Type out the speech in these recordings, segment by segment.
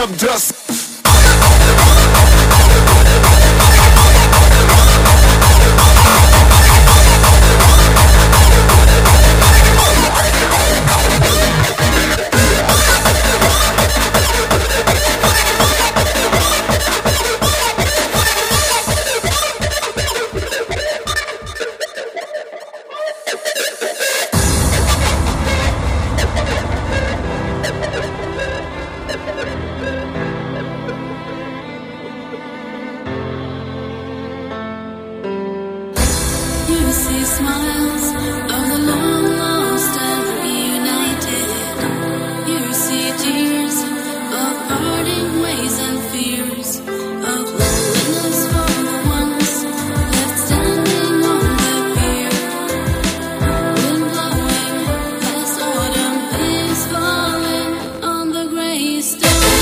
up dust. You see smiles of the long lost and reunited. You see tears of parting ways and fears of loneliness for the ones left standing on the pier. Wind blowing past autumn, leaves falling on the gray stone.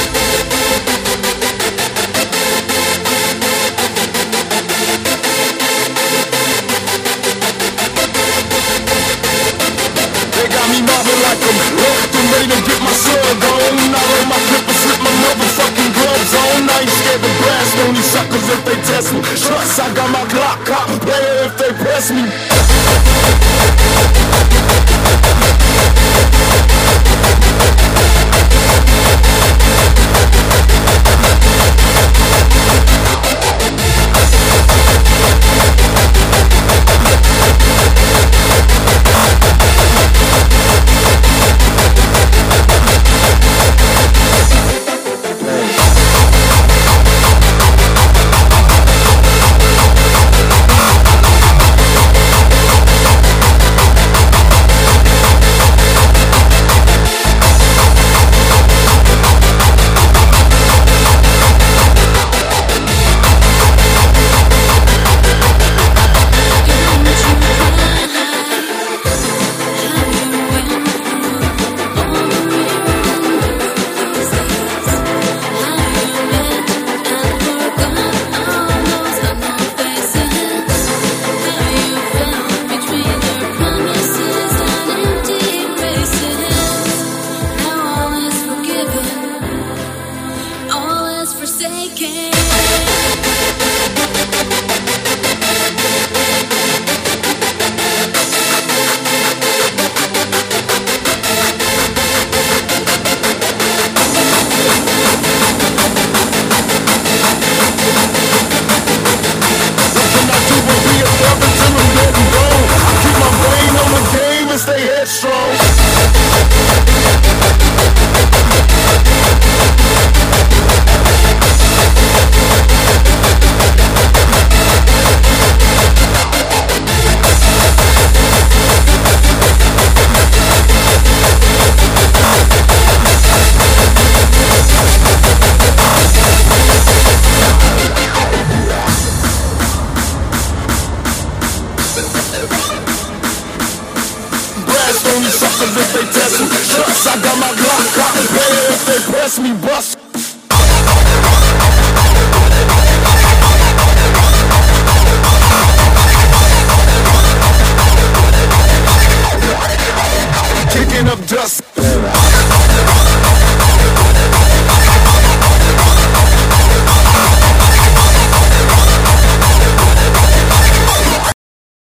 Ready to get my slug on. I roll my clippers, slip my motherfucking gloves on. I ain't scared to blast on these suckers if they test me. Trust, I got my Glock, cop and player if they press me. Suckers if they test me. Trust, I got my Glock, cop and player if they press me. Bust.